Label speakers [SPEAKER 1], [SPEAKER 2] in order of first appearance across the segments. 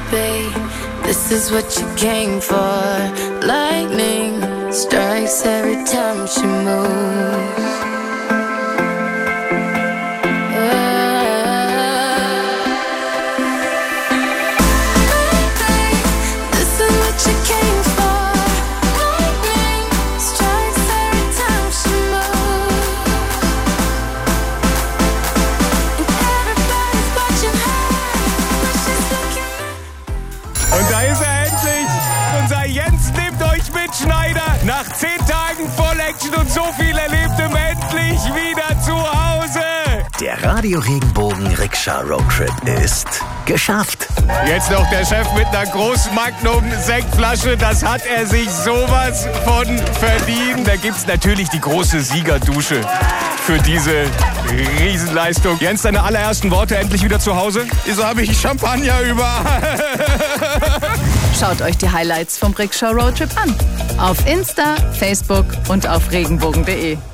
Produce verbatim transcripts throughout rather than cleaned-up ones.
[SPEAKER 1] obey. This is what you came for. Lightning strikes every time she moves.
[SPEAKER 2] Nach zehn Tagen voll Action und so viel Erlebtem endlich wieder zu Hause.
[SPEAKER 3] Der Radio Regenbogen Rikscha Roadtrip ist geschafft.
[SPEAKER 2] Jetzt noch der Chef mit einer großen Magnum Sektflasche. Das hat er sich sowas von verdient. Da gibt's natürlich die große Siegerdusche für diese Riesenleistung. Jens, deine allerersten Worte endlich wieder zu Hause?
[SPEAKER 4] Wieso habe ich Champagner überall?
[SPEAKER 5] Schaut euch die Highlights vom Rikscha Roadtrip an. Auf Insta, Facebook und auf regenbogen punkt de.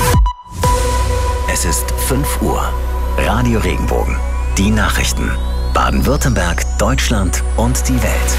[SPEAKER 3] Es ist fünf Uhr. Radio Regenbogen. Die Nachrichten. Baden-Württemberg, Deutschland und die Welt.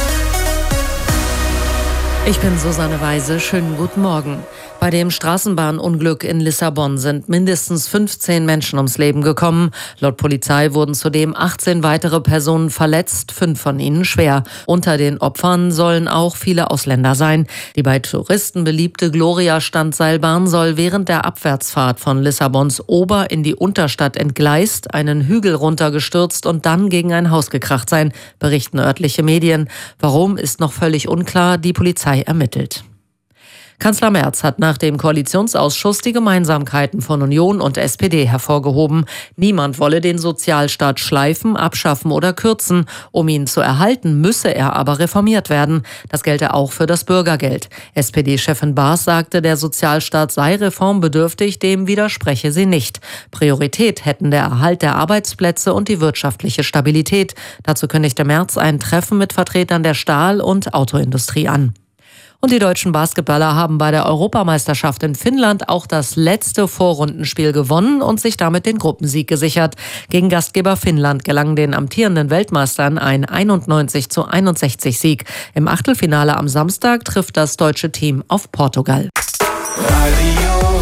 [SPEAKER 6] Ich bin Susanne Weise. Schönen guten Morgen. Bei dem Straßenbahnunglück in Lissabon sind mindestens fünfzehn Menschen ums Leben gekommen. Laut Polizei wurden zudem achtzehn weitere Personen verletzt, fünf von ihnen schwer. Unter den Opfern sollen auch viele Ausländer sein. Die bei Touristen beliebte Gloria-Standseilbahn soll während der Abwärtsfahrt von Lissabons Ober- in die Unterstadt entgleist, einen Hügel runtergestürzt und dann gegen ein Haus gekracht sein, berichten örtliche Medien. Warum, ist noch völlig unklar. Die Polizei ermittelt. Kanzler Merz hat nach dem Koalitionsausschuss die Gemeinsamkeiten von Union und S P D hervorgehoben. Niemand wolle den Sozialstaat schleifen, abschaffen oder kürzen. Um ihn zu erhalten, müsse er aber reformiert werden. Das gelte auch für das Bürgergeld. S P D-Chefin Baas sagte, der Sozialstaat sei reformbedürftig, dem widerspreche sie nicht. Priorität hätten der Erhalt der Arbeitsplätze und die wirtschaftliche Stabilität. Dazu kündigte Merz ein Treffen mit Vertretern der Stahl- und Autoindustrie an. Und die deutschen Basketballer haben bei der Europameisterschaft in Finnland auch das letzte Vorrundenspiel gewonnen und sich damit den Gruppensieg gesichert. Gegen Gastgeber Finnland gelang den amtierenden Weltmeistern ein einundneunzig zu einundsechzig Sieg. Im Achtelfinale am Samstag trifft das deutsche Team auf Portugal.
[SPEAKER 3] Radio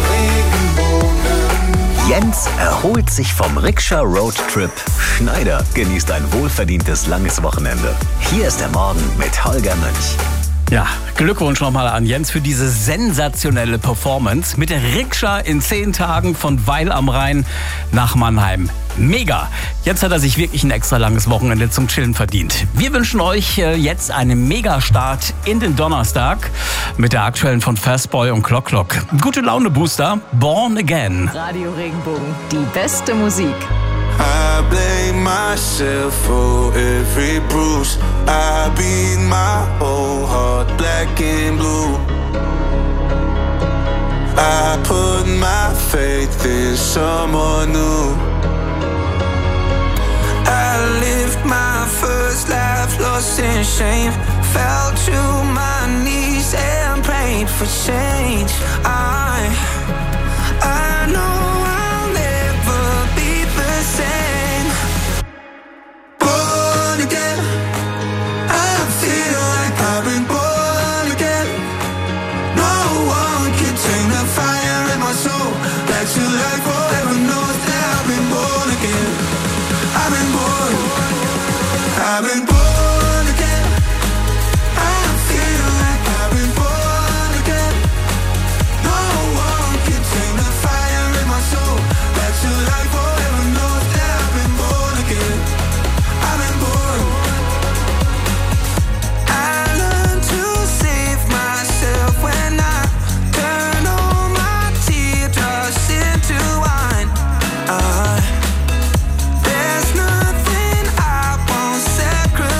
[SPEAKER 3] Regenbogen. Jens erholt sich vom Rikscha Roadtrip. Schneider genießt ein wohlverdientes langes Wochenende. Hier ist der Morgen mit Holger Mönch.
[SPEAKER 7] Ja, Glückwunsch nochmal an Jens für diese sensationelle Performance mit der Rikscha in zehn Tagen von Weil am Rhein nach Mannheim. Mega! Jetzt hat er sich wirklich ein extra langes Wochenende zum Chillen verdient. Wir wünschen euch jetzt einen Mega-Start in den Donnerstag mit der aktuellen von Fastboy und Clock Clock. Gute Laune Booster, Born Again.
[SPEAKER 5] Radio Regenbogen, die beste Musik.
[SPEAKER 8] I blame myself for every bruise. I beat my whole heart black and blue. I put my faith in someone new. I lived my first life lost in shame. Fell to my knees and prayed for change. I, I know I've been born again. I feel like I've been born again. No one can tame the fire in my soul. Back to life forever knows that I've been born again. I've been born. I learned to save myself when I turn all my teardrops into wine. I There's nothing I won't sacrifice.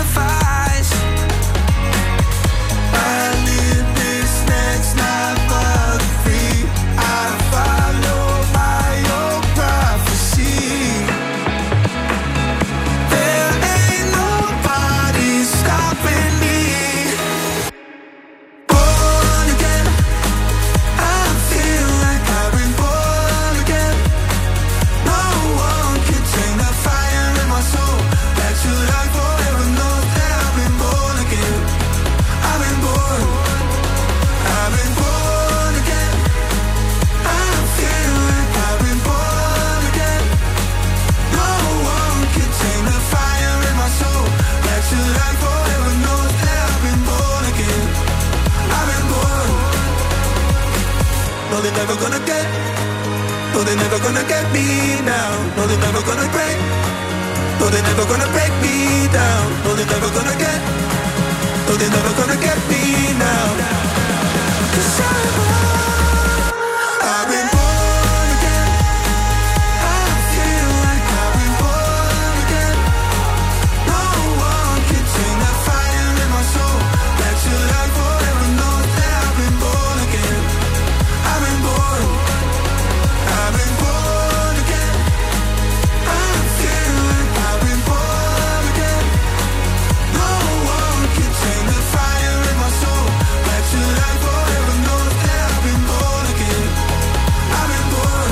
[SPEAKER 8] No, they're never gonna get. No, they're never gonna get me now. No, they're never gonna break. No, they're never gonna break me down. No, they're never gonna get. No, they're never gonna get me now. 'Cause I'm, I've been born again. I feel like I've been born again. No one can tame that fire in my soul. That to life forever knows that I've been born again. I've been born. I've been born again. I feel like I've been born again. No one can tame the fire in my soul. That to life forever knows that I've been born again. I've been born.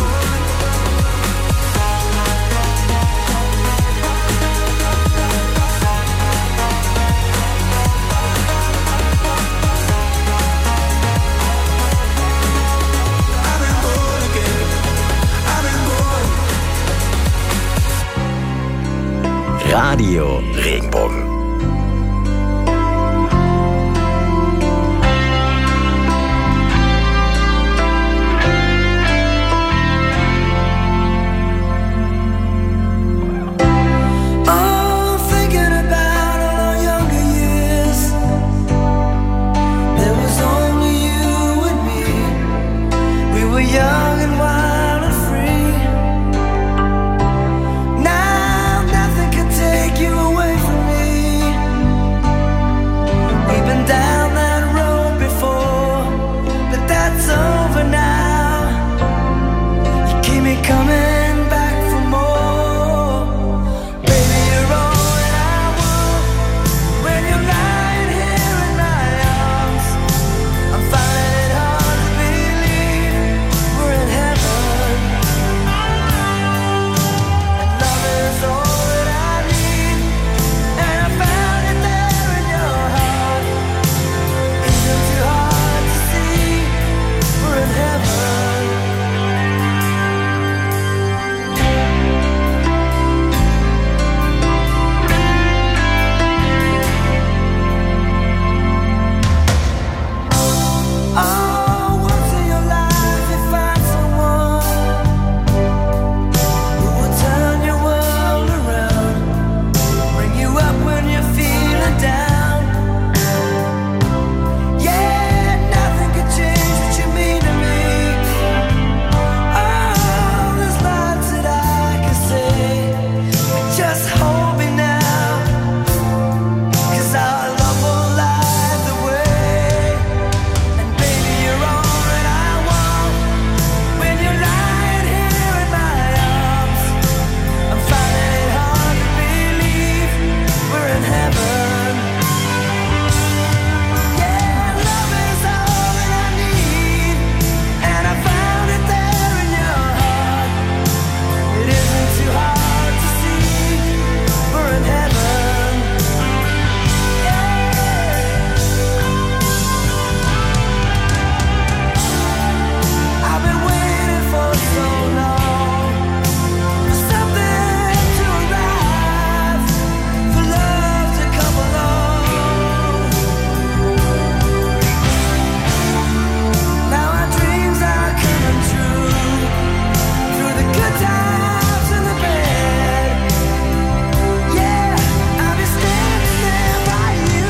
[SPEAKER 8] I've been born again. I've been born.
[SPEAKER 3] Radio Regenbogen.
[SPEAKER 8] Oh, thinking about all our younger years. There was only you and me. We were young and wild and free. Now nothing can take you away from me. We've been down that road before, but that's over now. You keep me coming back for more. Baby, you're all that I want. When you're lying here in my arms, I'm finding it hard to believe we're in heaven. And love is all that I need, and I found it there in your heart. Isn't too hard to see we're in heaven. Oh, once in your life you find someone who will turn your world around, bring you up when you're feeling down. Yeah, nothing could change what you mean to me. Oh, there's lots that I can say, but just hold me now, 'cause our love will light the way. And baby, you're all that I want. When you're lying here in my arms, I'm finding it hard to believe we're in heaven. Yeah, love is all that I need, and I found it there in your heart. It isn't too hard to see we're in heaven. I've been waiting for so long for something to arrive, for love to come along. Now our dreams are coming true, through the good times and the bad. Yeah, I'll be standing there by you.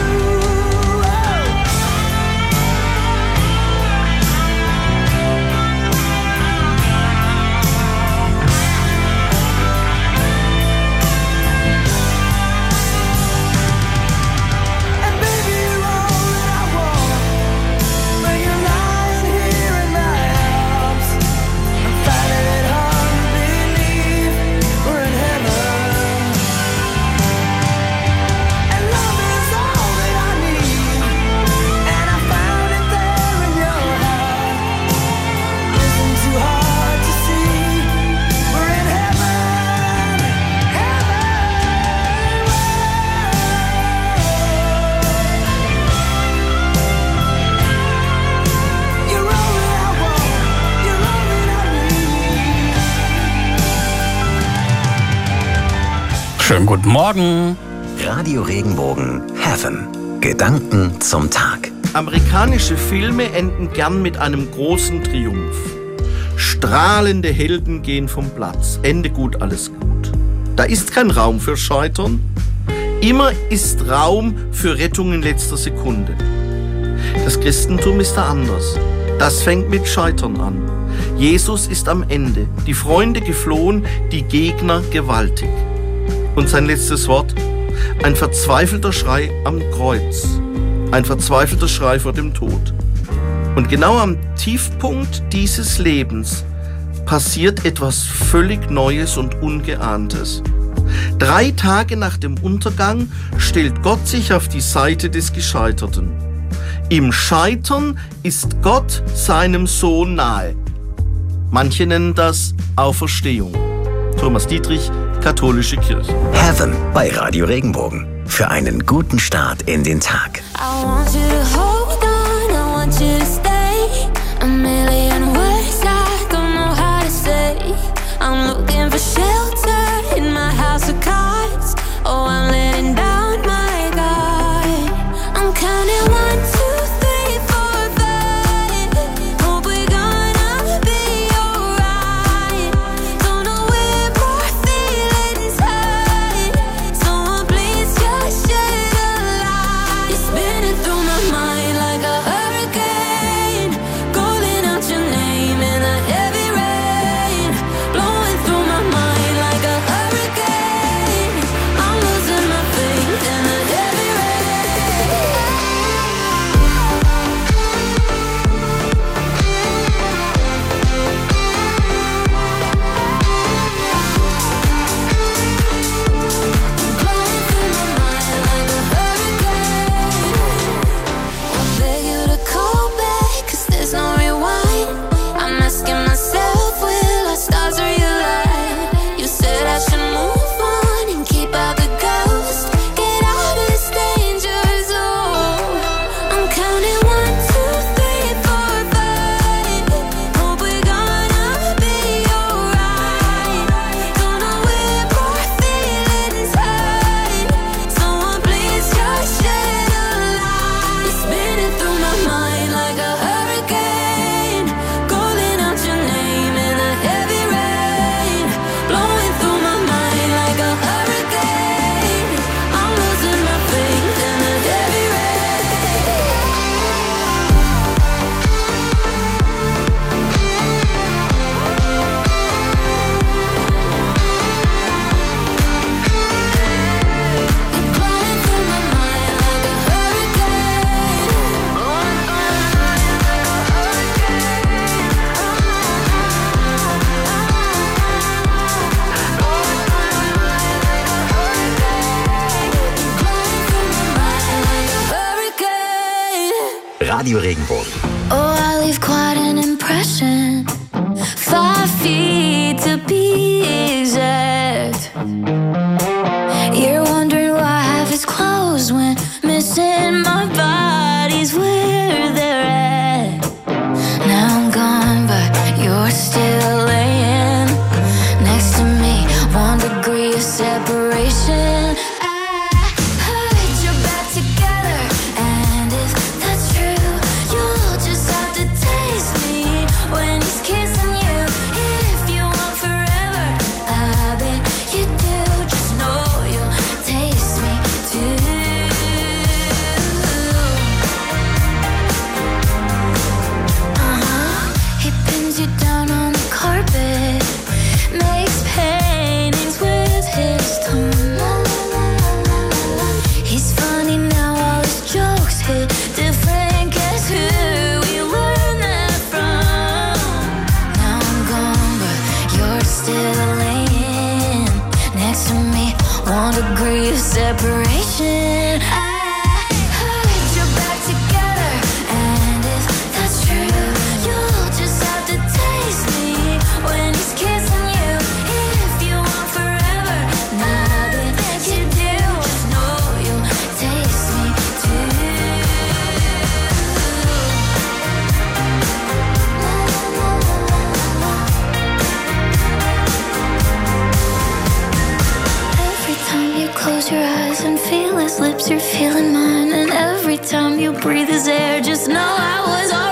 [SPEAKER 8] And baby, you're all that I want. When you're lying here in my arms, I'm finding it hard to believe we're in heaven. And love is all that I need, and I found it there in your heart. Isn't too hard to see we're in heaven. You're all that I want. You're all that I need.
[SPEAKER 7] Schönen guten Morgen.
[SPEAKER 3] Radio Regenbogen Heaven. Gedanken zum Tag.
[SPEAKER 9] Amerikanische Filme enden gern mit einem großen Triumph. Strahlende Helden gehen vom Platz. Ende gut, alles gut. Da ist kein Raum für Scheitern. Immer ist Raum für Rettung in letzter Sekunde. Das Christentum ist da anders. Das fängt mit Scheitern an. Jesus ist am Ende. Die Freunde geflohen, die Gegner gewaltig. Und sein letztes Wort? Ein verzweifelter Schrei am Kreuz. Ein verzweifelter Schrei vor dem Tod. Und genau am Tiefpunkt dieses Lebens passiert etwas völlig Neues und Ungeahntes. Drei Tage nach dem Untergang stellt Gott sich auf die Seite des Gescheiterten. Im Scheitern ist Gott seinem Sohn nahe. Manche nennen das Auferstehung. Thomas Dietrich, Katholische Kirche.
[SPEAKER 3] Heaven bei Radio Regenbogen. Für einen guten Start in den Tag.
[SPEAKER 1] I want you to hold on, I want you to stay. A million words I don't know how to say. I'm looking for shelter in my house of cards. Oh, I'm letting down my guard. I'm counting one, two, three, four, five. Hope we're gonna be alright. Don't know where more feelings hide. Someone please just shed a light. You're spinning through my mind like a hurricane, calling out your name in a heavy rain, blowing through my mind like a hurricane. I'm losing my faith in a heavy rain. Blowing through my mind like a hurricane. I beg you to call back, 'cause there's no rewind. I'm asking myself, will our stars realign? You said I should move on and keep out the ghost. Get out of this danger zone. I'm counting one, two, three, four, five. Hope we're gonna be alright. Don't know where more feelings hide. Someone please just shed a light. You're spinning through my mind like a hurricane, calling out your name in a heavy rain, blowing through my mind like a hurricane. I'm losing my faith in a heavy rain. Blowing through my mind like a hurricane. Blowing through my mind like a hurricane.
[SPEAKER 3] Radio Regenbogen.
[SPEAKER 1] Oh, I leave quite an impression. Five feet to be exact. You're wondering why half is closed when missing my body's where they're at. Now I'm gone, but you're still laying next to me. One degree of separation. I put your back together, and if that's true, you'll just have to taste me when he's kissing you. If you want forever, I bet you do. Just know you'll taste me too. Uh-huh. He pins you down on the carpet, makes paintings with his tongue. He's funny now, all his jokes hit different. Guess who we learned that from? Now I'm gone, but you're still laying next to me. One degree of separation. I put your back together, and if that's true, you'll just have to taste me when he's kissing you. If you want forever, now that you do, just know you'll taste me too. Every time you close your eyes and feel his lips, you're feeling mine. And every Every time you breathe is air. Just know I was all